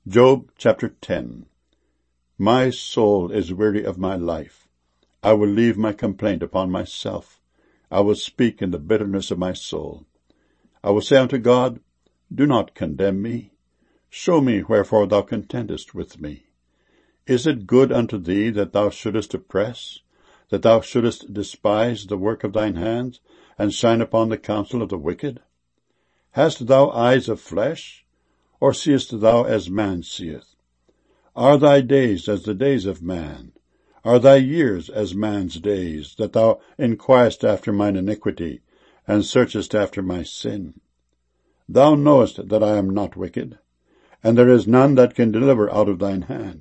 Job chapter 10. My soul is weary of my life. I will leave my complaint upon myself. I will speak in the bitterness of my soul. I will say unto God, do not condemn me. Show me wherefore thou contendest with me. Is it good unto thee that thou shouldest oppress, that thou shouldest despise the work of thine hands, and shine upon the counsel of the wicked? Hast thou eyes of flesh, or seest thou as man seeth? Are thy days as the days of man? Are thy years as man's days, that thou inquirest after mine iniquity, and searchest after my sin? Thou knowest that I am not wicked, and there is none that can deliver out of thine hand.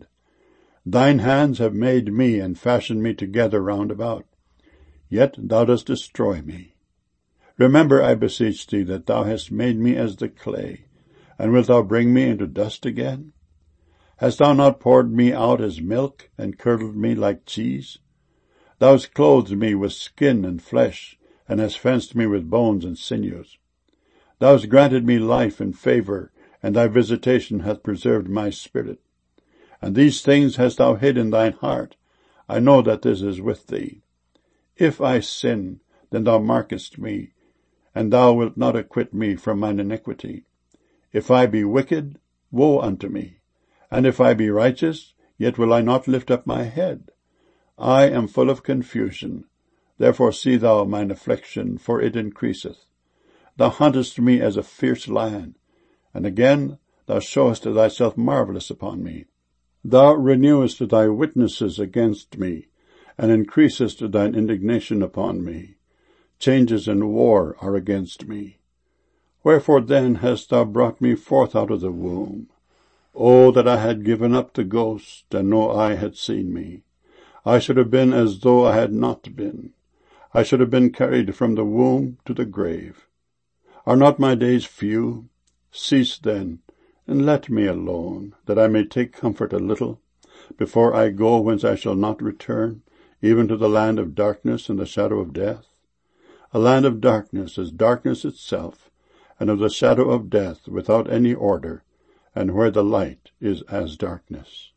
Thine hands have made me, and fashioned me together round about. Yet thou dost destroy me. Remember, I beseech thee, that thou hast made me as the clay, and wilt thou bring me into dust again? Hast thou not poured me out as milk, and curdled me like cheese? Thou hast clothed me with skin and flesh, and hast fenced me with bones and sinews. Thou hast granted me life and favor, and thy visitation hath preserved my spirit. And these things hast thou hid in thine heart. I know that this is with thee. If I sin, then thou markest me, and thou wilt not acquit me from mine iniquity. If I be wicked, woe unto me. And if I be righteous, yet will I not lift up my head. I am full of confusion. Therefore see thou mine affliction, for it increaseth. Thou huntest me as a fierce lion, and again thou showest thyself marvelous upon me. Thou renewest thy witnesses against me, and increasest thine indignation upon me. Changes in war are against me. Wherefore then hast thou brought me forth out of the womb? Oh, that I had given up the ghost, and no eye had seen me. I should have been as though I had not been. I should have been carried from the womb to the grave. Are not my days few? Cease then, and let me alone, that I may take comfort a little, before I go whence I shall not return, even to the land of darkness and the shadow of death. A land of darkness is darkness itself, and of the shadow of death without any order, and where the light is as darkness.